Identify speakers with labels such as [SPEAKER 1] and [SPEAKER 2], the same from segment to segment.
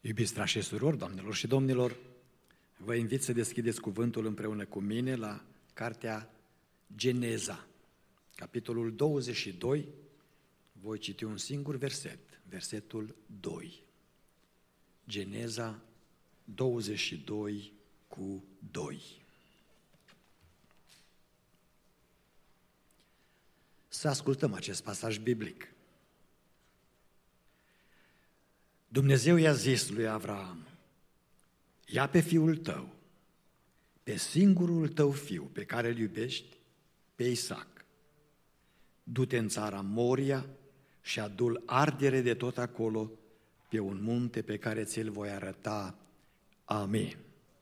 [SPEAKER 1] Iubiți frați și surori, doamnelor și domnilor, vă invit să deschideți cuvântul împreună cu mine la cartea Geneza, capitolul 22, voi citi un singur verset, versetul 2. Geneza 22 cu 2. Să ascultăm acest pasaj biblic. Dumnezeu i-a zis lui Avraam: ia pe fiul tău, pe singurul tău fiu pe care îl iubești, pe Isaac, du-te în țara Moria și adu-l ardere de tot acolo pe un munte pe care ți-l voi arăta. Amin.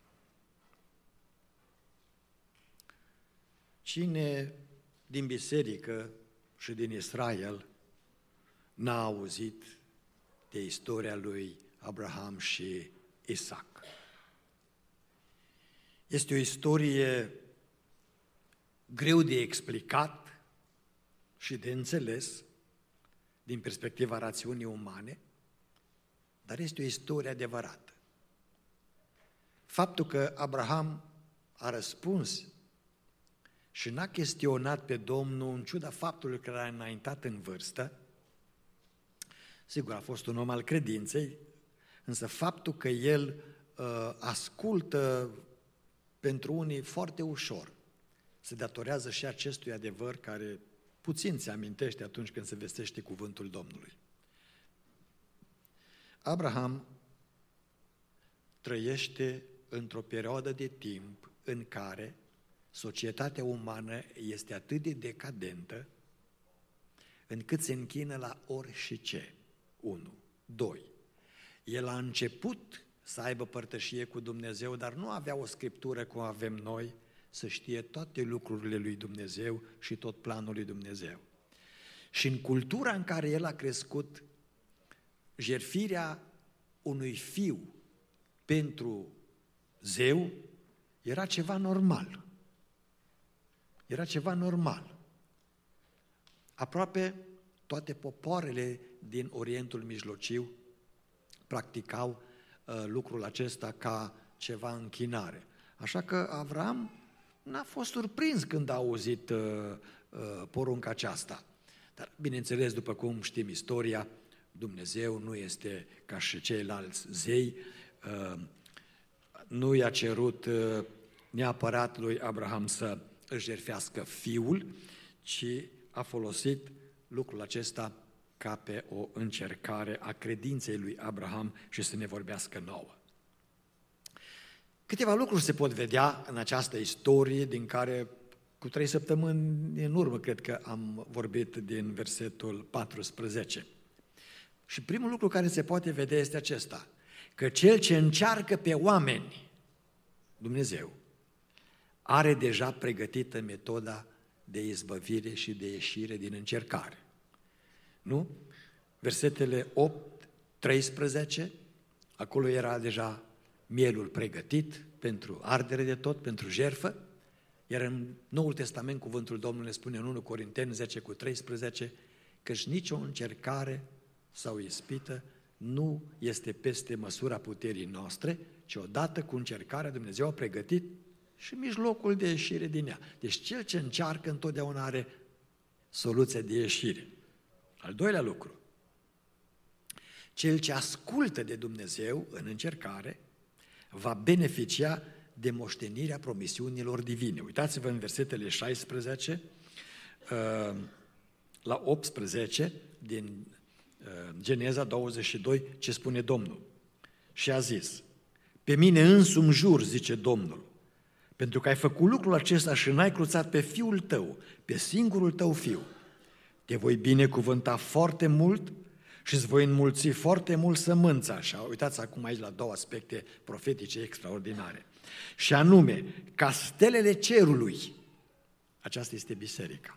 [SPEAKER 1] Cine din biserică și din Israel n-a auzit de istoria lui Abraham și Isaac? Este o istorie greu de explicat și de înțeles din perspectiva rațiunii umane, dar este o istorie adevărată. Faptul că Abraham a răspuns și n-a chestionat pe Domnul în ciuda faptului că l-a înaintat în vârstă, sigur, a fost un om al credinței, însă faptul că el ascultă pentru unii foarte ușor se datorează și acestui adevăr care puțin se amintește atunci când se vestește cuvântul Domnului. Abraham trăiește într-o perioadă de timp în care societatea umană este atât de decadentă încât se închină la orice. 1. 2. El a început să aibă părtășie cu Dumnezeu, dar nu avea o scriptură cum avem noi, să știe toate lucrurile lui Dumnezeu și tot planul lui Dumnezeu. Și în cultura în care el a crescut, jertfirea unui fiu pentru zeu era ceva normal. Era ceva normal. Aproape toate popoarele din Orientul Mijlociu practicau lucrul acesta ca ceva închinare. Așa că Avram n-a fost surprins când a auzit porunca aceasta. Dar, bineînțeles, după cum știm istoria, Dumnezeu nu este ca și ceilalți zei, nu i-a cerut neapărat lui Abraham să își jertfească fiul, ci a folosit lucrul acesta ca pe o încercare a credinței lui Abraham și să ne vorbească nouă. Câteva lucruri se pot vedea în această istorie, din care cu 3 săptămâni în urmă cred că am vorbit din versetul 14. Și primul lucru care se poate vedea este acesta, că cel ce încearcă pe oameni, Dumnezeu, are deja pregătită metoda de izbăvire și de ieșire din încercare. Nu? Versetele 8, 13, acolo era deja mielul pregătit pentru ardere de tot, pentru jertfă, iar în Noul Testament cuvântul Domnului spune în 1 Corinteni 10 cu 13, căci nicio încercare sau ispită nu este peste măsura puterii noastre, ci odată cu încercarea Dumnezeu a pregătit și mijlocul de ieșire din ea. Deci cel ce încearcă întotdeauna are soluția de ieșire. Al doilea lucru, cel ce ascultă de Dumnezeu în încercare va beneficia de moștenirea promisiunilor divine. Uitați-vă în versetele 16 la 18 din Geneza 22 ce spune Domnul. Și a zis: pe mine însumi jur, zice Domnul, pentru că ai făcut lucrul acesta și n-ai cruțat pe fiul tău, pe singurul tău fiu, te voi binecuvânta foarte mult și îți voi înmulți foarte mult sămânța. Și uitați acum aici la două aspecte profetice extraordinare. Și anume, ca stelele cerului, aceasta este biserica,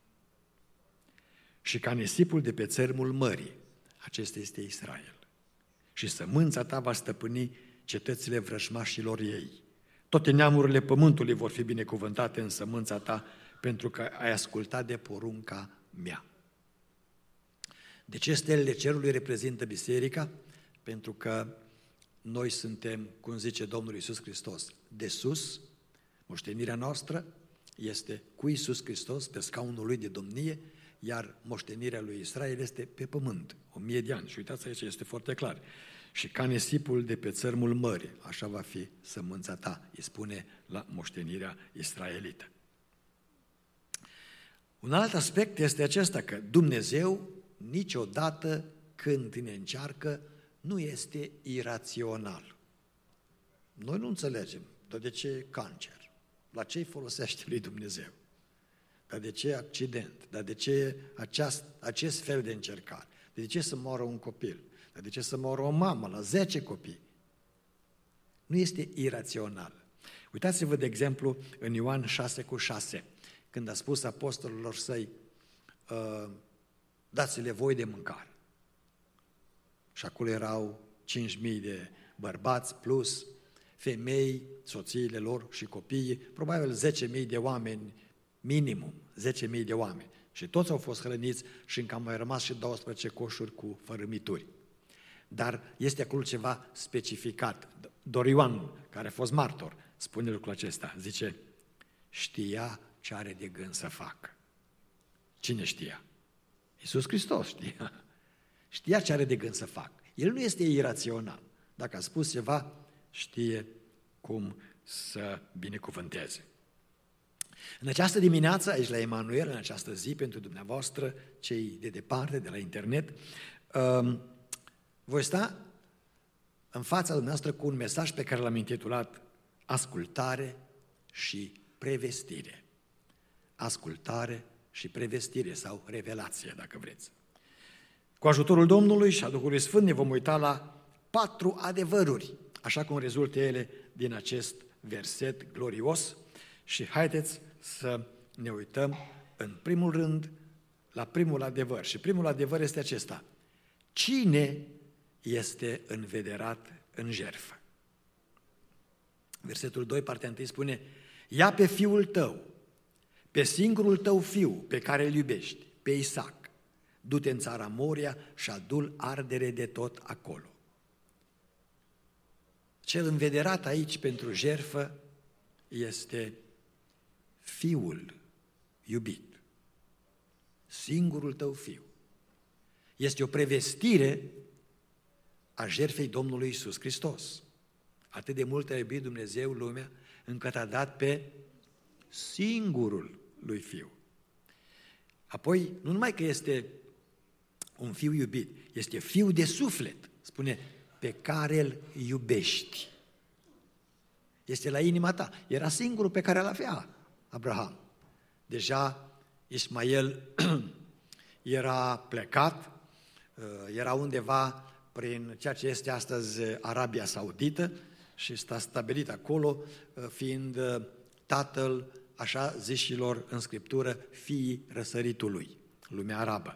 [SPEAKER 1] și ca nisipul de pe țărmul mării, acesta este Israel. Și sămânța ta va stăpâni cetățile vrăjmașilor ei. Toate neamurile pământului vor fi binecuvântate în sămânța ta, pentru că ai ascultat de porunca mea. De ce stelele cerului reprezintă biserica? Pentru că noi suntem, cum zice Domnul Iisus Hristos, de sus, moștenirea noastră este cu Iisus Hristos pe scaunul lui de domnie, iar moștenirea lui Israel este pe pământ, 1000 de ani. Și uitați aici, este foarte clar. Și ca nisipul de pe țărmul mării, așa va fi sămânța ta, îi spune la moștenirea israelită. Un alt aspect este acesta, că Dumnezeu niciodată când ne încearcă nu este irațional. Noi nu înțelegem, dar de ce cancer? La ce îi folosește lui Dumnezeu? Dar de ce accident? Dar de ce acest fel de încercare? De ce să moară un copil? Dar de ce să moară o mamă la 10 copii? Nu este irațional. Uitați-vă, de exemplu, în Ioan 6:6, când a spus apostolilor săi, dați-le voi de mâncare. Și acolo erau 5.000 de bărbați plus femei, soțiile lor și copiii, probabil 10.000 de oameni, minimum 10.000 de oameni. Și toți au fost hrăniți și încă au mai rămas și 12 coșuri cu fărâmituri. Dar este acolo ceva specificat. Doar Ioan, care a fost martor, spune lucrul acesta, zice, știa ce are de gând să facă. Cine știa? Iisus Hristos știa. Știa ce are de gând să facă. El nu este irațional. Dacă a spus ceva, știe cum să binecuvânteze. În această dimineață, aici la Emanuel, în această zi pentru dumneavoastră, cei de departe, de la internet, voi sta în fața dumneavoastră cu un mesaj pe care l-am intitulat Ascultare și prevestire. Ascultare și prevestire sau revelație, dacă vreți. Cu ajutorul Domnului și a Duhului Sfânt ne vom uita la 4 adevăruri, așa cum rezultă ele din acest verset glorios și haideți să ne uităm în primul rând la primul adevăr. Și primul adevăr este acesta. Cine este învederat în jertfă? Versetul 2, partea 1 spune, ia pe fiul tău, pe singurul tău fiu pe care îl iubești, pe Isaac, du-te în țara Moria și adu-l ardere de tot acolo. Cel învederat aici pentru jertfă este fiul iubit, singurul tău fiu. Este o prevestire a jertfei Domnului Iisus Hristos. Atât de mult a iubit Dumnezeu lumea, încât a dat pe singurul lui Fiu. Apoi, nu numai că este un fiu iubit, este fiu de suflet, spune, pe care îl iubești. Este la inima ta. Era singurul pe care îl avea Abraham. Deja Ismael era plecat, era undeva prin ceea ce este astăzi Arabia Saudită și s-a stabilit acolo, fiind tatăl, așa zișilor în Scriptură, fiii răsăritului, lumea arabă.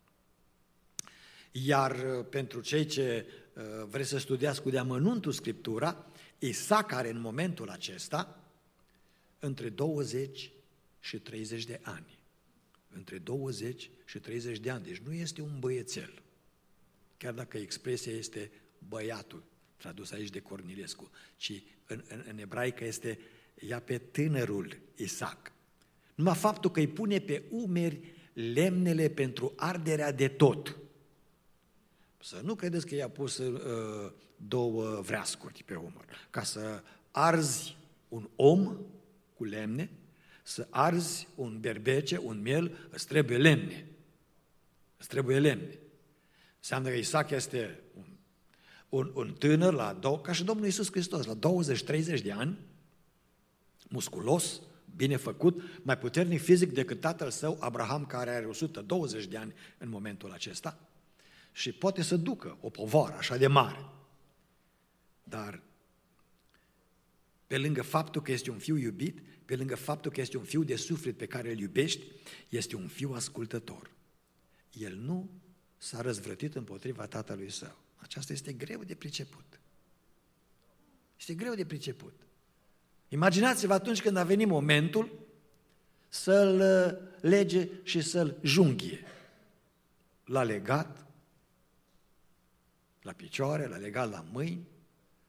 [SPEAKER 1] Iar pentru cei ce vreți să studiați cu de-amănuntul Scriptura, Isaac are în momentul acesta între 20 și 30 de ani. Între 20 și 30 de ani, deci nu este un băiețel. Chiar dacă expresia este băiatul, tradus aici de Cornilescu, ci în ebraică este ia pe tânărul Isaac. Numai faptul că îi pune pe umeri lemnele pentru arderea de tot. Să nu credeți că i-a pus 2 vreascuri pe umăr. Ca să arzi un om cu lemne, să arzi un berbece, un miel, îți trebuie lemne. Îți trebuie lemne. Înseamnă că Isaac este un tânăr, ca și Domnul Iisus Hristos, la 20-30 de ani, musculos, bine făcut, mai puternic fizic decât tatăl său, Abraham, care are 120 de ani în momentul acesta, și poate să ducă o povară așa de mare. Dar pe lângă faptul că este un fiu iubit, pe lângă faptul că este un fiu de suflet pe care îl iubești, este un fiu ascultător. El nu s-a răzvrătit împotriva tatălui său. Aceasta este greu de priceput. Este greu de priceput. Imaginați-vă atunci când a venit momentul să-l lege și să-l junghie. L-a legat la picioare, l-a legat la mâini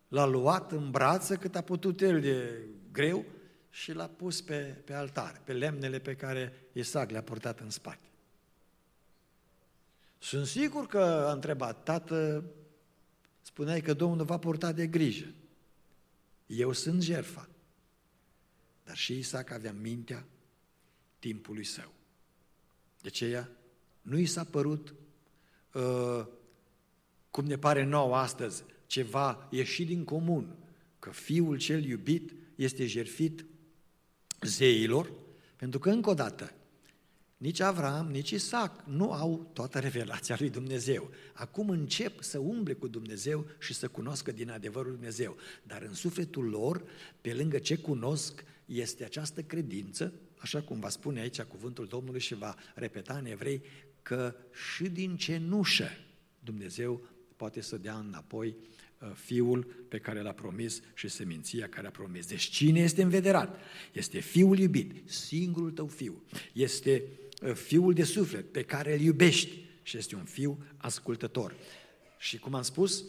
[SPEAKER 1] L-a luat în brață cât a putut el de greu și l-a pus pe altar, pe lemnele pe care Isaac le-a purtat în spate. Sunt sigur că a întrebat: tată, spuneai că Domnul va purta de grijă. Eu sunt jertfa. Dar și Isaac avea mintea timpului său. De aceea nu i s-a părut, cum ne pare nouă astăzi, ceva ieșit din comun, că fiul cel iubit este jertfit zeilor, pentru că, încă o dată, nici Avram, nici Isaac nu au toată revelația lui Dumnezeu. Acum încep să umble cu Dumnezeu și să cunoască din adevărul Dumnezeu. Dar în sufletul lor, pe lângă ce cunosc, este această credință, așa cum va spune aici cuvântul Domnului și va repeta în Evrei, că și din cenușă Dumnezeu poate să dea înapoi fiul pe care l-a promis și seminția care a promis. Deci cine este învederat? Este fiul iubit, singurul tău fiu. Este fiul de suflet pe care îl iubești și este un fiu ascultător. Și cum am spus,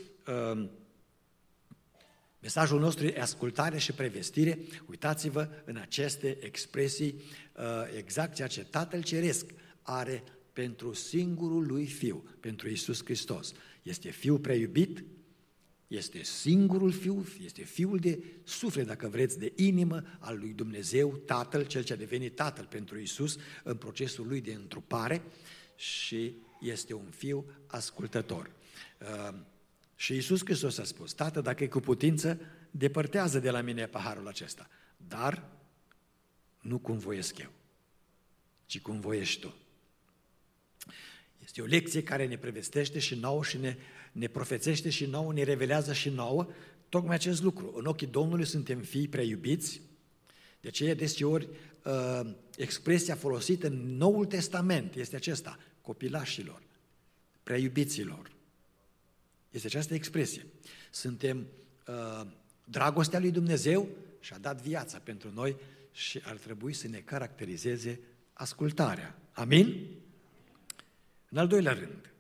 [SPEAKER 1] mesajul nostru e ascultare și prevestire. Uitați-vă în aceste expresii exact ceea ce Tatăl Ceresc are pentru singurul lui Fiu, pentru Iisus Hristos. Este Fiul preiubit, este singurul Fiu, este Fiul de suflet, dacă vreți, de inimă al lui Dumnezeu, Tatăl, Cel ce a devenit Tatăl pentru Iisus în procesul lui de întrupare și este un Fiu ascultător. Și Iisus Hristos a spus: Tată, dacă e cu putință, depărtează de la mine paharul acesta, dar nu cum voiesc eu, ci cum voiești tu. Este o lecție care ne prevestește și nouă și ne profețește și nouă, ne revelează și nouă tocmai acest lucru. În ochii Domnului suntem fii prea iubiți, de aceea deseori expresia folosită în Noul Testament este acesta: copilașilor, prea iubiților. Este această expresie. Suntem dragostea lui Dumnezeu și a dat viața pentru noi și ar trebui să ne caracterizeze ascultarea. Amin? În al doilea rând,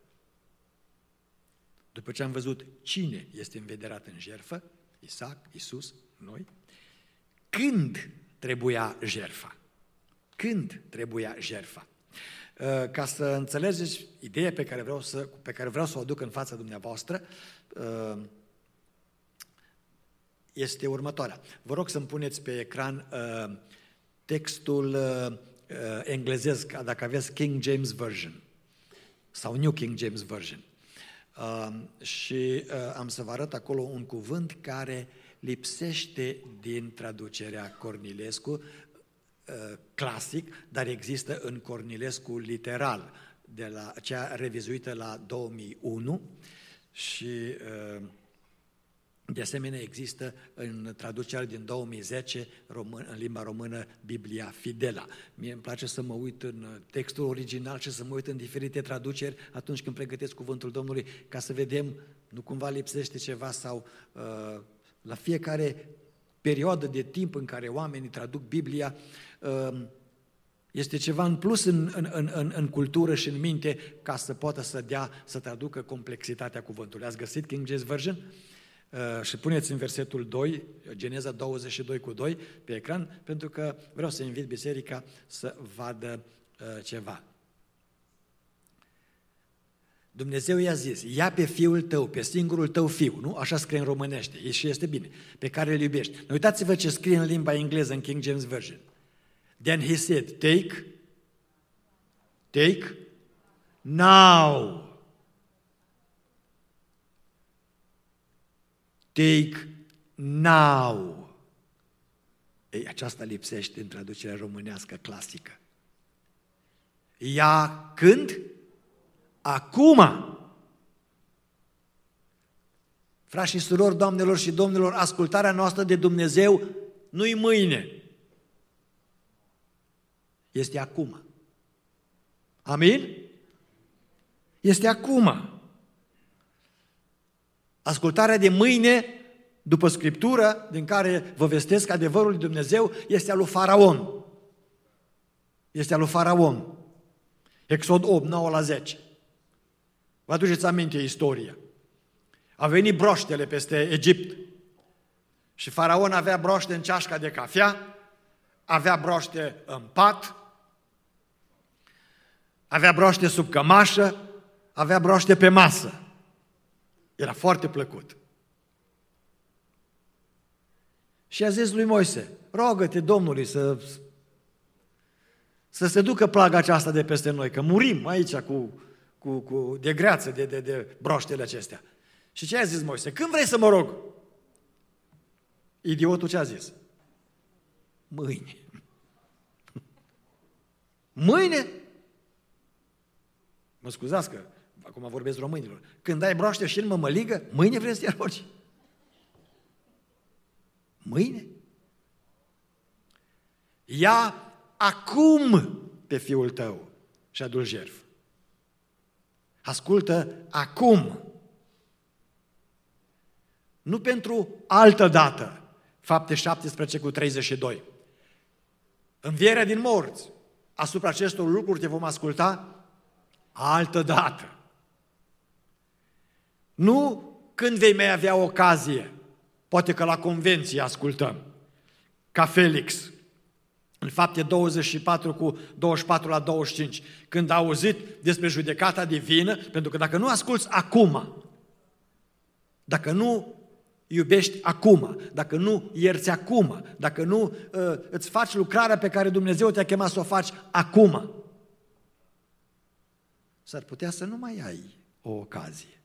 [SPEAKER 1] după ce am văzut cine este învederat în jertfă, Isaac, Iisus, noi, când trebuia jertfa? Când trebuia jertfa? Ca să înțelegeți ideea pe care vreau să o aduc în fața dumneavoastră, este următoarea. Vă rog să-mi puneți pe ecran textul englezesc, dacă aveți King James Version sau New King James Version. Și am să vă arăt acolo un cuvânt care lipsește din traducerea Cornilescu clasic, dar există în Cornilescu literal, de la cea revizuită la 2001 și de asemenea există în traducerea din 2010 în limba română Biblia Fidela. Mie îmi place să mă uit în textul original și să mă uit în diferite traduceri atunci când pregătesc cuvântul Domnului, ca să vedem, nu cumva lipsește ceva sau la fiecare perioadă de timp în care oamenii traduc Biblia, este ceva în plus în cultură și în minte ca să poată să traducă complexitatea cuvântului. Ați găsit King James Version? Și puneți în versetul 2, Geneza 22:2 pe ecran, pentru că vreau să invit biserica să vadă ceva. Dumnezeu i-a zis: ia pe fiul tău, pe singurul tău fiu, nu? Așa scrie în românește, și este bine, pe care îl iubești. Uitați-vă ce scrie în limba engleză, în King James Version. Then he said, take, now. Take now. Ei, aceasta lipsește în traducerea românească clasică. Ia când? Acum. Frați și surori, doamnelor și domnilor, ascultarea noastră de Dumnezeu nu-i mâine. Este acum. Amin? Este acum. Ascultarea de mâine, după Scriptură, din care vă vestesc adevărul lui Dumnezeu, este a lui Faraon. Este a lui Faraon. Exod 8, 9-10. Vă aduceți aminte istoria. A venit broaștele peste Egipt Și Faraon avea broaște în ceașca de cafea, avea broaște în pat, avea broaște sub cămașă, avea broaște pe masă. Era foarte plăcut. Și a zis lui Moise, rogă-te Domnului să se ducă plaga aceasta de peste noi, că murim aici de greață, de broaștele acestea. Și ce a zis Moise? Când vrei să mă rog? Idiotul ce a zis? Mâine. Mâine? Mă scuzați că acum vorbesc românilor. Când ai broaște și în mămăligă, mâine vrei să te rogi? Mâine? Ia acum pe fiul tău și adu-l jertfă. Ascultă acum. Nu pentru altă dată. Fapte 17:32. Învierea din morți. Asupra acestor lucruri te vom asculta altă dată. Nu când vei mai avea ocazie. Poate că la convenție ascultăm. Ca Felix. În Fapte 24:24-25. Când a auzit despre judecata divină, pentru că dacă nu asculți acum, dacă nu iubești acum, dacă nu ierți acum, dacă nu îți faci lucrarea pe care Dumnezeu te-a chemat să o faci acum, s-ar putea să nu mai ai o ocazie.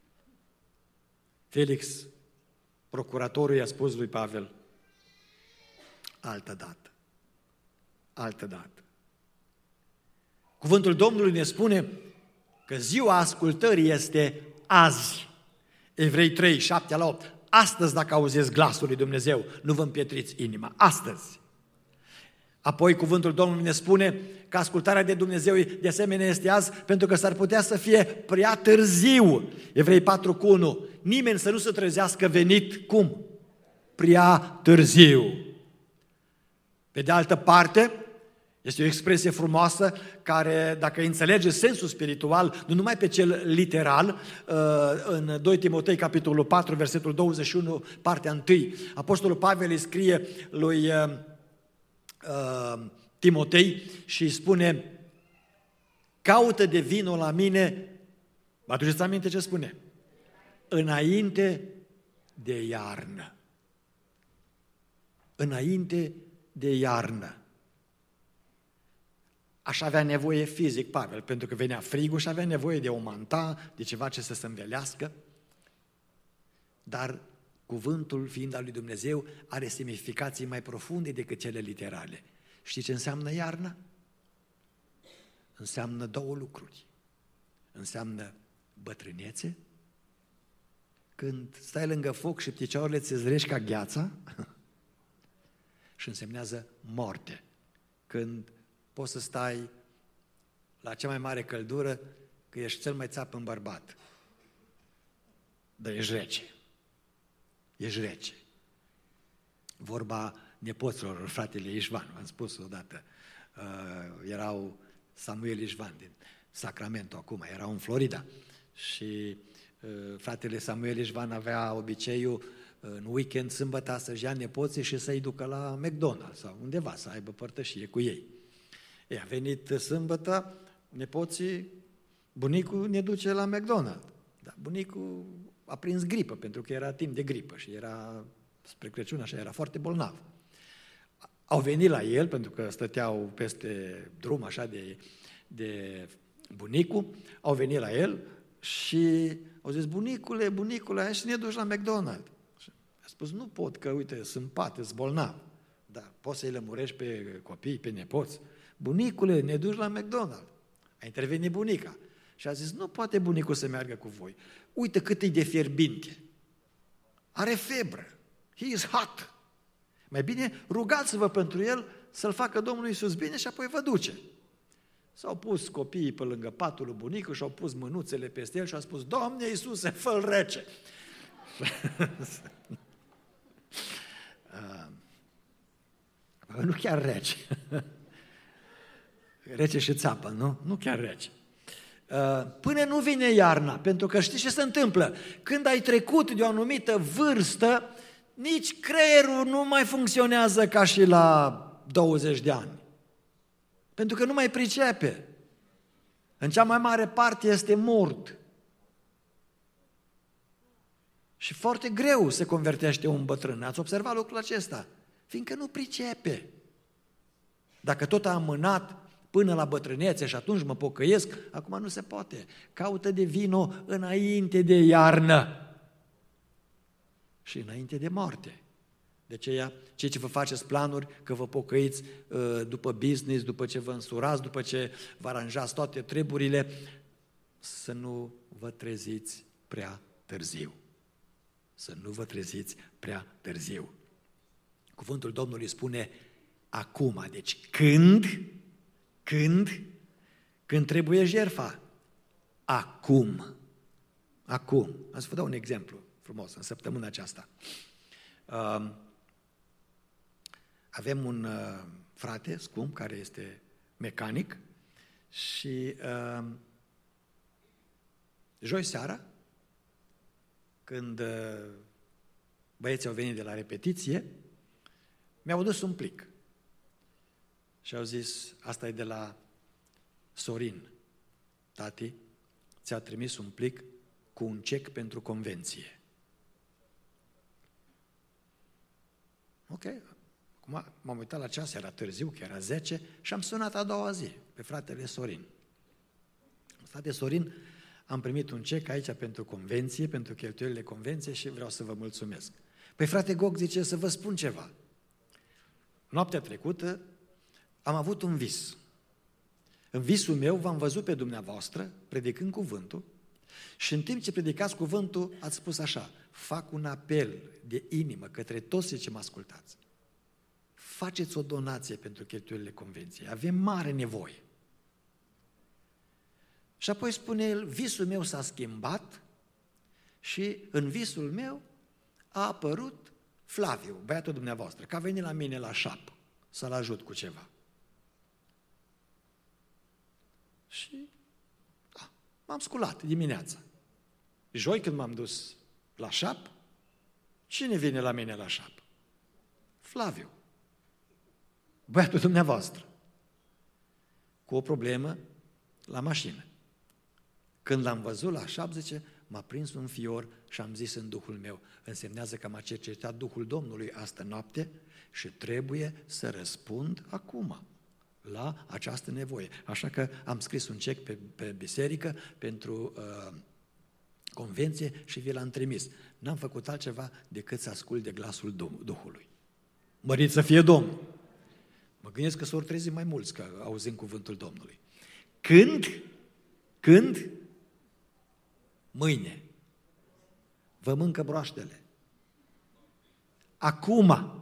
[SPEAKER 1] Felix, procuratorul, i-a spus lui Pavel, altă dată, altă dată. Cuvântul Domnului ne spune că ziua ascultării este azi. Evrei 3:7-8. Astăzi, dacă auziți glasul lui Dumnezeu, nu vă împietriți inima. Astăzi. Apoi cuvântul Domnului ne spune că ascultarea de Dumnezeu de asemenea este azi, pentru că s-ar putea să fie prea târziu. Evrei 4:1. Nimeni să nu se trezească venit, cum? Prea târziu. Pe de altă parte, este o expresie frumoasă care, dacă înțelege sensul spiritual, nu numai pe cel literal, în 2 Timotei, capitolul 4, versetul 21, partea 1, Apostolul Pavel îi scrie lui Timotei și îi spune, caută de vino la mine, vă aduceți aminte ce spune? Înainte de iarnă. Înainte de iarnă. Aș avea nevoie fizic, Pavel, pentru că venea frigul și avea nevoie de o manta, de ceva ce să se învelească, dar cuvântul, fiind al lui Dumnezeu, are semnificații mai profunde decât cele literale. Știi ce înseamnă iarnă? Înseamnă două lucruri. Înseamnă bătrânețe, când stai lângă foc și picioarele ți zrești ca gheața, și însemnează moarte, când poți să stai la cea mai mare căldură, că ești cel mai țapăn bărbat. Dar ești rece. Ești rece. Vorba nepoților, fratele Ișvan, v-am spus odată, erau Samuel Ișvan din Sacramento acum, erau în Florida și fratele Samuel Ișvan avea obiceiul în weekend, sâmbătă, să-și ia nepoții și să-i ducă la McDonald's sau undeva, să aibă părtășie cu ei. A venit sâmbătă, nepoții, bunicul ne duce la McDonald's. Dar bunicul a prins gripă, pentru că era timp de gripă și era spre Crăciun, așa, era foarte bolnav. Au venit la el, pentru că stăteau peste drum, așa, de bunicul, au venit la el și au zis, bunicule, hai să ne duci la McDonald's. Și a spus, nu pot, că uite, sunt pat, sunt bolnav. Dar poți să-i lămurești pe copii, pe nepoți. Bunicule, ne duci la McDonald's. A intervenit bunica și a zis, nu poate bunicul să meargă cu voi. Uite cât e de fierbinte. Are febră. He is hot. Mai bine rugați-vă pentru el să-l facă Domnul Iisus bine și apoi vă duce. S-au pus copiii pe lângă patul lui bunicul și au pus mânuțele peste el și au spus, Doamne Iisuse, fă-l rece. Nu chiar rece. Rece și țapă, nu? Nu chiar rece. Până nu vine iarna, pentru că știi ce se întâmplă? Când ai trecut de o anumită vârstă, nici creierul nu mai funcționează ca și la 20 de ani. Pentru că nu mai pricepe. În cea mai mare parte este mort. Și foarte greu se convertește un bătrân. Ați observat lucrul acesta? Fiindcă nu pricepe. Dacă tot a amânat până la bătrânețe și atunci mă pocăiesc, acum nu se poate. Caută de vino înainte de iarnă și înainte de moarte. De aceea, cei ce vă faceți planuri, că vă pocăiți după business, după ce vă însurați, după ce vă aranjați toate treburile, să nu vă treziți prea târziu. Să nu vă treziți prea târziu. Cuvântul Domnului spune acum, deci când trebuie jertfa? Acum. Am să vă dau un exemplu frumos în săptămâna aceasta. Avem un frate scump care este mecanic și joi seara, când băieții au venit de la repetiție, mi-au dus un plic și au zis, asta e de la Sorin. Tati, ți-a trimis un plic cu un cec pentru convenție. Ok, acum m-am uitat la ceas, era târziu, că era 10 și am sunat a doua zi pe fratele Sorin. Frate Sorin, am primit un cec aici pentru convenție, pentru cheltuielile convenție și vreau să vă mulțumesc. Păi frate Gog zice să vă spun ceva. Noaptea trecută am avut un vis. În visul meu v-am văzut pe dumneavoastră predicând cuvântul și în timp ce predicați cuvântul ați spus așa, fac un apel de inimă către toți cei ce mă ascultați. Faceți o donație pentru cheltuielile convenției. Avem mare nevoie. Și apoi spune el, visul meu s-a schimbat și în visul meu a apărut Flaviu, băiatul dumneavoastră, că a venit la mine la șap să-l ajut cu ceva. Și m-am sculat dimineața. Joi când m-am dus la șap, cine vine la mine la șap? Flaviu, băiatul dumneavoastră, cu o problemă la mașină. Când l-am văzut la șap, zice, m-a prins un fior și am zis în Duhul meu, însemnează că m-a cercetat Duhul Domnului astă noapte și trebuie să răspund acum la această nevoie. Așa că am scris un cec pe biserică pentru convenție și vi l-am trimis. N-am făcut altceva decât să ascult de glasul Duhului. Mărit să fie Domnul! Mă gândesc că s-or trezi mai mulți că auzim cuvântul Domnului. Când? Mâine. Vă mâncă broaștele. Acum.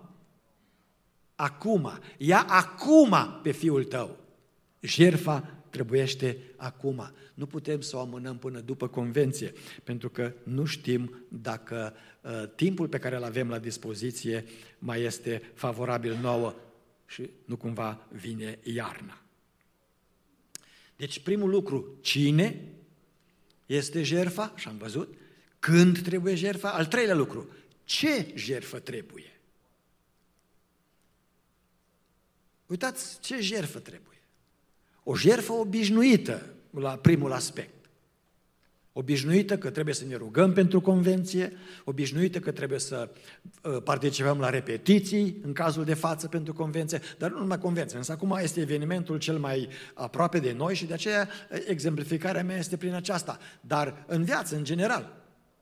[SPEAKER 1] Ia acum pe fiul tău. Jertfa trebuiește acum. Nu putem să o amânăm până după convenție, pentru că nu știm dacă timpul pe care îl avem la dispoziție mai este favorabil nouă și nu cumva vine iarna. Deci primul lucru, cine este jertfa? Și am văzut. Când trebuie jertfa? Al treilea lucru, ce jertfă trebuie? Uitați ce jertfă trebuie. O jertfă obișnuită, la primul aspect. Obișnuită că trebuie să ne rugăm pentru convenție, obișnuită că trebuie să participăm la repetiții, în cazul de față pentru convenție, dar nu numai convenție, însă acum este evenimentul cel mai aproape de noi și de aceea exemplificarea mea este prin aceasta. Dar în viață, în general,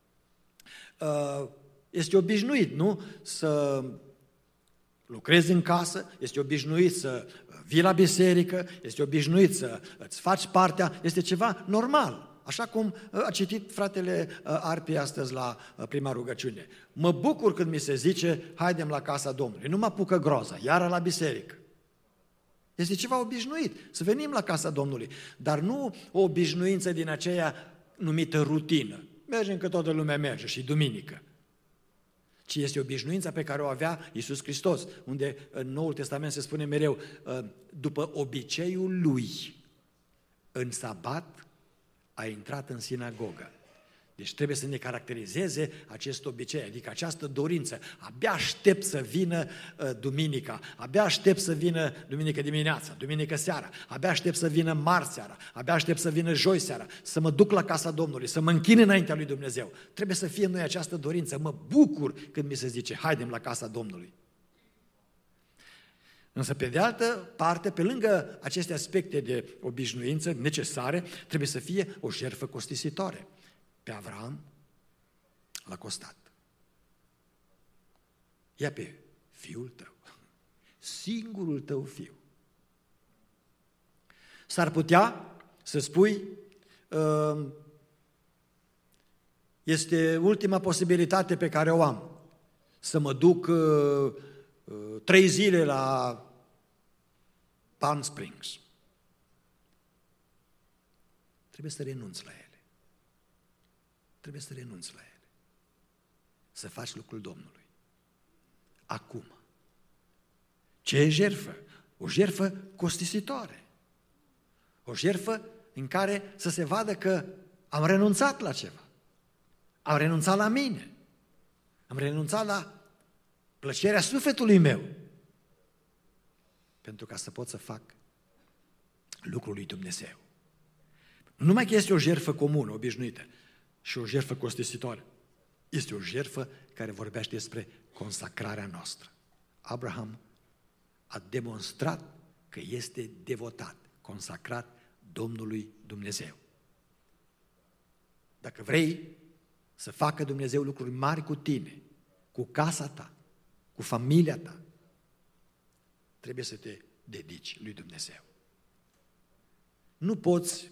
[SPEAKER 1] este obișnuit, nu? Să lucrezi în casă, este obișnuit să vii la biserică, este obișnuit să îți faci partea, este ceva normal. Așa cum a citit fratele Arpi astăzi la prima rugăciune. Mă bucur când mi se zice, haidem la casa Domnului. Nu mă apucă groza, iară la biserică. Este ceva obișnuit, să venim la casa Domnului, dar nu o obișnuință din aceea numită rutină. Mergem că toată lumea merge și duminică. Ci este obișnuința pe care o avea Iisus Hristos, unde în Noul Testament se spune mereu, după obiceiul lui, în sabat a intrat în sinagogă. Deci trebuie să ne caracterizeze acest obicei, adică această dorință. Abia aștept să vină duminica, abia aștept să vină duminică dimineața, duminică seara, abia aștept să vină marți seara, abia aștept să vină joi seara, să mă duc la casa Domnului, să mă închin înaintea lui Dumnezeu. Trebuie să fie în noi această dorință. Mă bucur când mi se zice, haidem la casa Domnului. Însă, pe de altă parte, pe lângă aceste aspecte de obișnuință necesare, trebuie să fie o jertfă costisitoare. Pe Avram l-a costat. Ia pe fiul tău, singurul tău fiu. S-ar putea să spui, este ultima posibilitate pe care o am, să mă duc 3 zile la Palm Springs. Trebuie să renunți la ele. Trebuie să renunți la ele. Să faci lucrul Domnului. Acum. Ce e jertfă? O jertfă costisitoare. O jertfă în care să se vadă că am renunțat la ceva. Am renunțat la mine. Am renunțat la plăcerea sufletului meu. Pentru ca să pot să fac lucrul lui Dumnezeu. Nu numai că este o jertfă comună, obișnuită, și o jertfă costisitoare. Este o jertfă care vorbește despre consacrarea noastră. Abraham a demonstrat că este devotat, consacrat Domnului Dumnezeu. Dacă vrei să facă Dumnezeu lucruri mari cu tine, cu casa ta, cu familia ta, trebuie să te dedici lui Dumnezeu. Nu poți,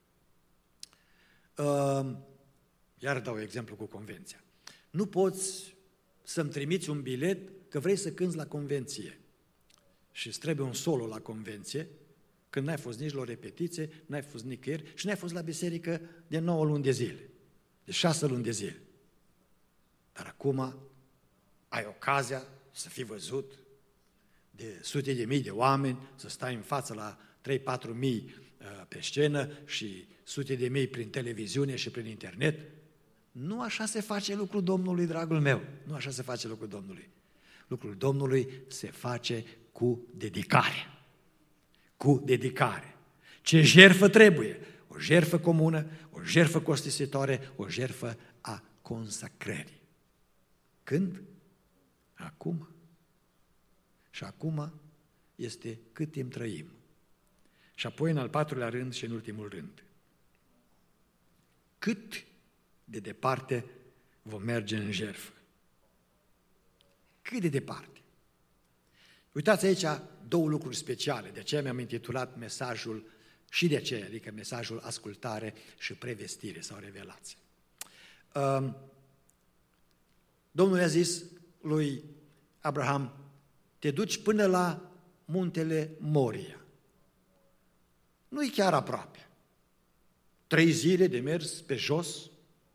[SPEAKER 1] iar dau exemplu cu convenția, nu poți să-mi trimiți un bilet că vrei să cânți la convenție și îți trebuie un solo la convenție, când n-ai fost nici la o repetiție, n-ai fost nicăieri și n-ai fost la biserică de 9 luni de zile, de 6 luni de zile. Dar acum ai ocazia să fii văzut de sute de mii de oameni, să stai în față la 3-4 mii pe scenă și sute de mii prin televiziune și prin internet. Nu așa se face lucrul Domnului, dragul meu. Nu așa se face lucrul Domnului. Lucrul Domnului se face cu dedicare. Cu dedicare. Ce jertfă trebuie? O jertfă comună, o jertfă costisitoare, o jertfă a consacrării. Când? Acum. Și acum este cât timp trăim. Și apoi în al 4-lea rând și în ultimul rând. Cât de departe vom merge în jertfă? Cât de departe? Uitați aici 2 lucruri speciale, de aceea mi-am intitulat mesajul și de aceea, adică mesajul ascultare și prevestire sau revelație. Domnul i-a zis lui Abraham, te duci până la muntele Moria. Nu-i chiar aproape. 3 zile de mers pe jos,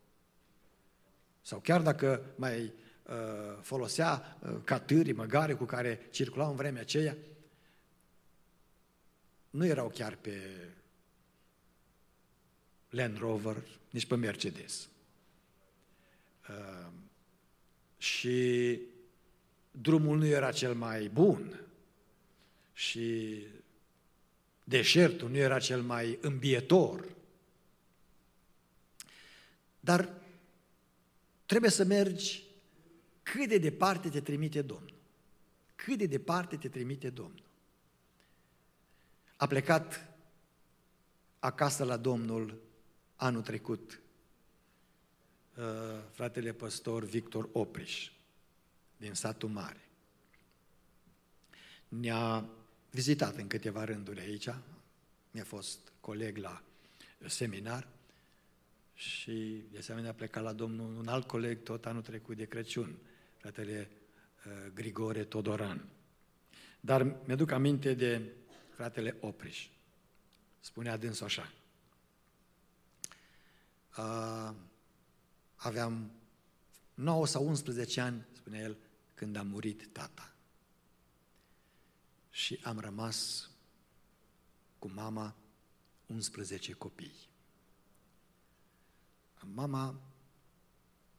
[SPEAKER 1] sau chiar dacă mai folosea catâri, măgare cu care circulau în vremea aceea, nu erau chiar pe Land Rover, nici pe Mercedes. Și drumul nu era cel mai bun și deșertul nu era cel mai îmbietor. Dar trebuie să mergi cât de departe te trimite Domnul. Cât de departe te trimite Domnul. A plecat acasă la Domnul anul trecut fratele păstor Victor Opriș din satul Mare. Ne-a vizitat în câteva rânduri aici, mi-a fost coleg la seminar și de asemenea a plecat la Domnul un alt coleg tot anul trecut de Crăciun, fratele Grigore Todoran. Dar mi-aduc aminte de fratele Opriș. Spunea dânsul așa: aveam 9 sau 11 ani, spunea el, când a murit tata. Și am rămas cu mama 11 copii. Mama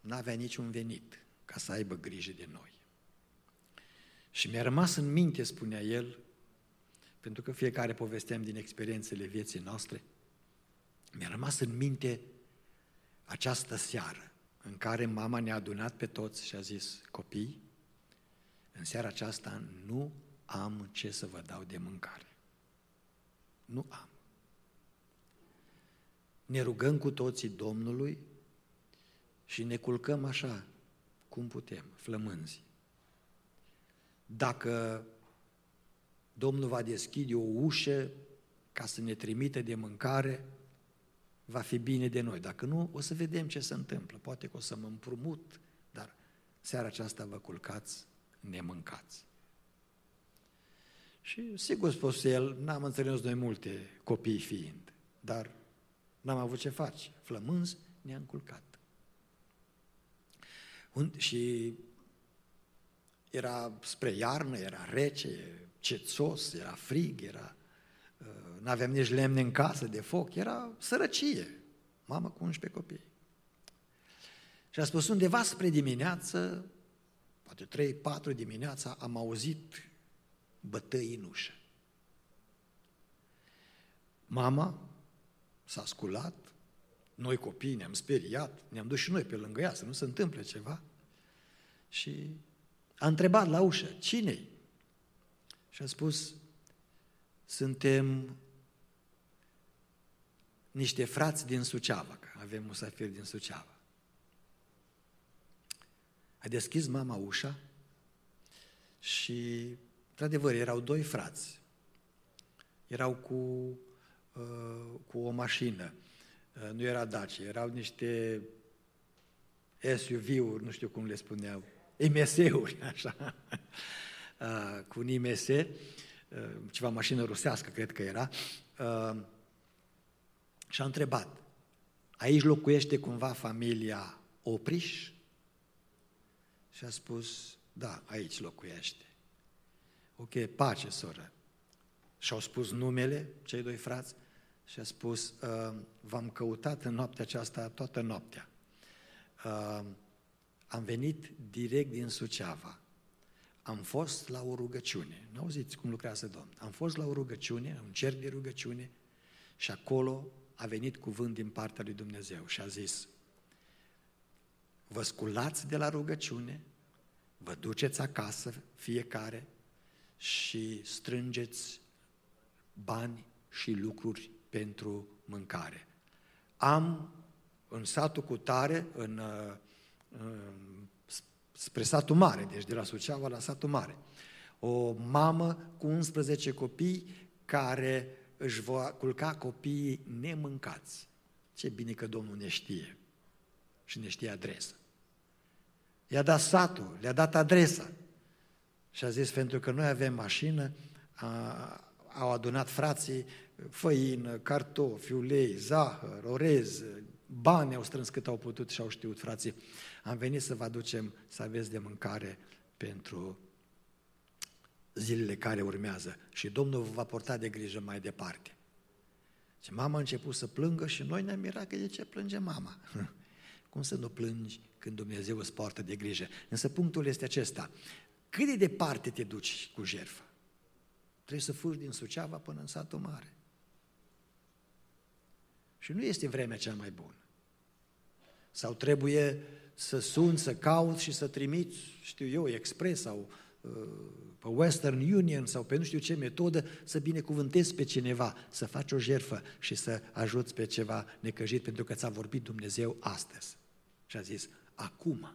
[SPEAKER 1] n-avea niciun venit ca să aibă grijă de noi. Și mi-a rămas în minte, spunea el, pentru că fiecare povesteam din experiențele vieții noastre, mi-a rămas în minte această seară în care mama ne-a adunat pe toți și a zis: copii, în seara aceasta nu am ce să vă dau de mâncare. Nu am. Ne rugăm cu toții Domnului și ne culcăm așa cum putem, flămânzi. Dacă Domnul va deschide o ușă ca să ne trimită de mâncare, va fi bine de noi. Dacă nu, o să vedem ce se întâmplă. Poate că o să mă împrumut, dar seara aceasta vă culcați nemâncați. Și sigur spus el, n-am înțeles noi multe copii fiind, dar n-am avut ce face. Flămânzi ne-am culcat. Și era spre iarnă, era rece, cețos, era frig, n-aveam nici lemne în casă de foc, era sărăcie. Mamă cu 11 copii. Și a spus, undeva spre dimineață, poate 3-4 dimineața, am auzit bătăi în ușă. Mama s-a sculat, noi copiii ne-am speriat, ne-am dus și noi pe lângă ea să nu se întâmple ceva și a întrebat la ușă, cine-i? Și a spus, suntem niște frați din Suceava, că avem musafiri din Suceava. A deschis mama ușa și, într-adevăr, erau 2 frați. Erau cu o mașină, nu era Dacia, erau niște SUV-uri, nu știu cum le spuneau, IMS-uri, așa, cu un IMS, ceva mașină rusească, cred că era, și a întrebat, aici locuiește cumva familia Opriș? Și a spus, da, aici locuiește. Ok, pace, soră. Și-au spus numele, cei 2 frați, și a spus, v-am căutat în noaptea aceasta toată noaptea. Am venit direct din Suceava. Am fost la o rugăciune. N-auziți cum lucrează Domnul. Am fost la o rugăciune, un cerc de rugăciune, și acolo a venit cuvânt din partea lui Dumnezeu și a zis, vă sculați de la rugăciune, vă duceți acasă fiecare și strângeți bani și lucruri pentru mâncare. Am în satul cutare, spre satul mare, deci de la Suceava la satul mare, o mamă cu 11 copii care își va culca copiii nemâncați. Ce bine că Domnul ne știe și ne știe adresa. I-a dat satul, le-a dat adresa și a zis, pentru că noi avem mașină, au adunat frații făină, cartofi, ulei, zahăr, orez, bani au strâns cât au putut și au știut frații. Am venit să vă aducem să aveți de mâncare pentru zilele care urmează și Domnul vă va porta de grijă mai departe. Și mama a început să plângă și noi ne-am mirat că de ce plânge mama? Cum să nu plângi când Dumnezeu îți poartă de grijă? Însă punctul este acesta. Cât de departe te duci cu jertfă? Trebuie să fugi din Suceava până în satul mare. Și nu este vremea cea mai bună. Sau trebuie să suni, să cauți și să trimiți, știu eu, expres sau pe Western Union sau pe nu știu ce metodă să binecuvântezi pe cineva, să faci o jertfă și să ajuți pe ceva necăjit pentru că ți-a vorbit Dumnezeu astăzi. Și a zis, acum?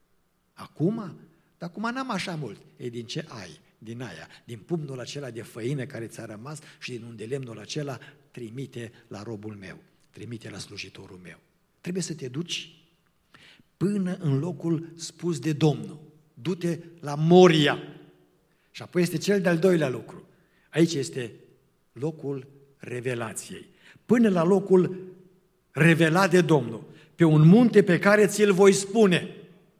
[SPEAKER 1] Dar acum n-am așa mult. Ei, din ce ai? Din aia, din pumnul acela de făină care ți-a rămas și din undelemnul acela, trimite la robul meu, trimite la slujitorul meu. Trebuie să te duci până în locul spus de Domnul. Du-te la Moria. Și apoi este cel de-al doilea lucru. Aici este locul revelației. Până la locul revelat de Domnul, pe un munte pe care ți-l voi spune.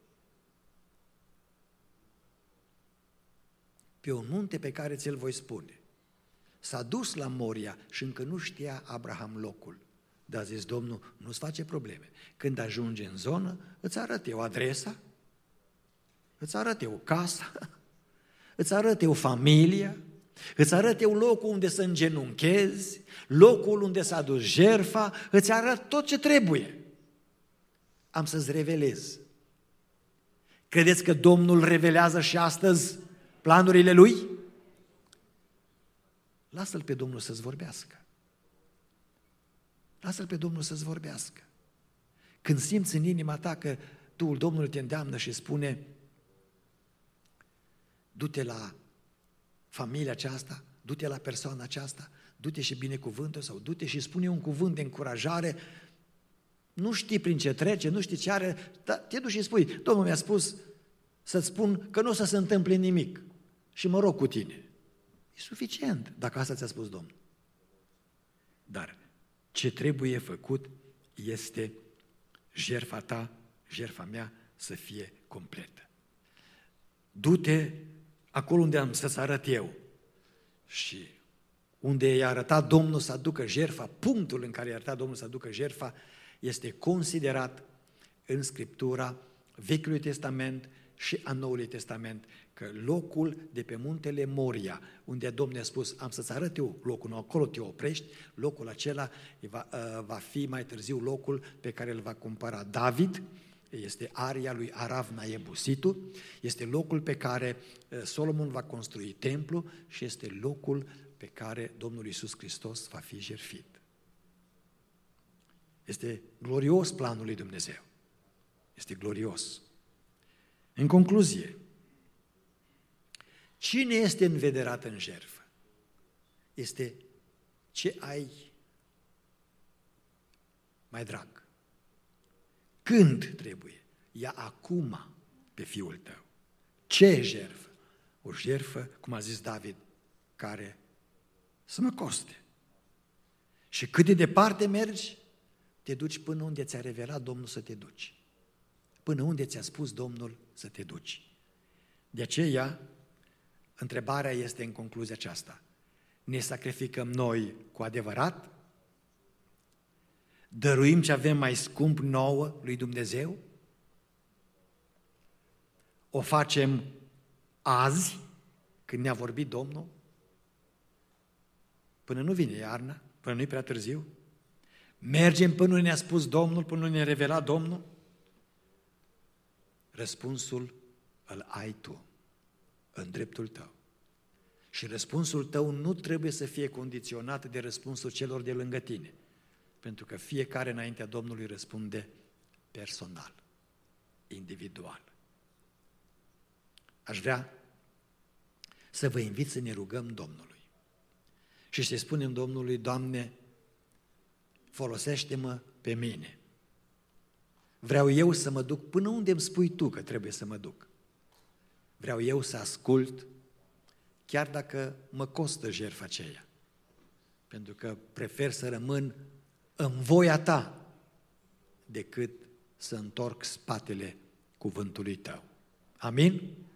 [SPEAKER 1] Pe un munte pe care ți-l voi spune. S-a dus la Moria și încă nu știa Abraham locul. Dar a zis Domnul, nu-ți face probleme. Când ajungi în zonă, îți arăt eu adresa, îți arăt eu casa, îți arăt eu familia, îți arăt eu locul unde să îngenunchezi, locul unde s-a dus jertfa, îți arăt tot ce trebuie. Am să-ți revelez. Credeți că Domnul revelează și astăzi planurile Lui? Lasă-L pe Domnul să-ți vorbească. Lasă-L pe Domnul să-ți vorbească. Când simți în inima ta că Duhul Domnului te îndeamnă și spune, du-te la familia aceasta, du-te la persoana aceasta, du-te și binecuvântă sau du-te și spune un cuvânt de încurajare, nu știi prin ce trece, nu știi ce are, dar te duci și spui, Domnul mi-a spus să-ți spun că nu o să se întâmple nimic și mă rog cu tine. E suficient dacă asta ți-a spus Domnul. Dar ce trebuie făcut este jertfa ta, jertfa mea să fie completă. Du-te acolo unde am să-ți arăt eu și unde i-a arătat Domnul să aducă jertfa, punctul în care i-a arătat Domnul să aducă jertfa este considerat în Scriptura Vechiului Testament și a Noului Testament, că locul de pe muntele Moria, unde Domnul a spus, am să-ți arăt eu locul, acolo te oprești, locul acela va fi mai târziu locul pe care îl va cumpăra David, este aria lui Aravna Iebusitul, este locul pe care Solomon va construi templu și este locul pe care Domnul Iisus Hristos va fi jertfit. Este glorios planul lui Dumnezeu. Este glorios. În concluzie, cine este învederat în jertfă? Este ce ai mai drag. Când trebuie? Ia acum pe fiul tău. Ce jertfă? O jertfă, cum a zis David, care să mă coste. Și cât de departe mergi, te duci până unde ți-a revelat Domnul să te duci. Până unde ți-a spus Domnul să te duci. De aceea, întrebarea este în concluzia aceasta. Ne sacrificăm noi cu adevărat? Dăruim ce avem mai scump nouă lui Dumnezeu? O facem azi, când ne-a vorbit Domnul? Până nu vine iarna, până nu-i prea târziu? Mergem până ne-a spus Domnul, până ne-a revelat Domnul? Răspunsul îl ai tu, în dreptul tău. Și răspunsul tău nu trebuie să fie condiționat de răspunsul celor de lângă tine, pentru că fiecare înaintea Domnului răspunde personal, individual. Aș vrea să vă invit să ne rugăm Domnului și să spunem Domnului, Doamne, folosește-mă pe mine. Vreau eu să mă duc până unde îmi spui Tu că trebuie să mă duc. Vreau eu să ascult, chiar dacă mă costă jertfa aceea, pentru că prefer să rămân în voia Ta decât să întorc spatele cuvântului Tău. Amin?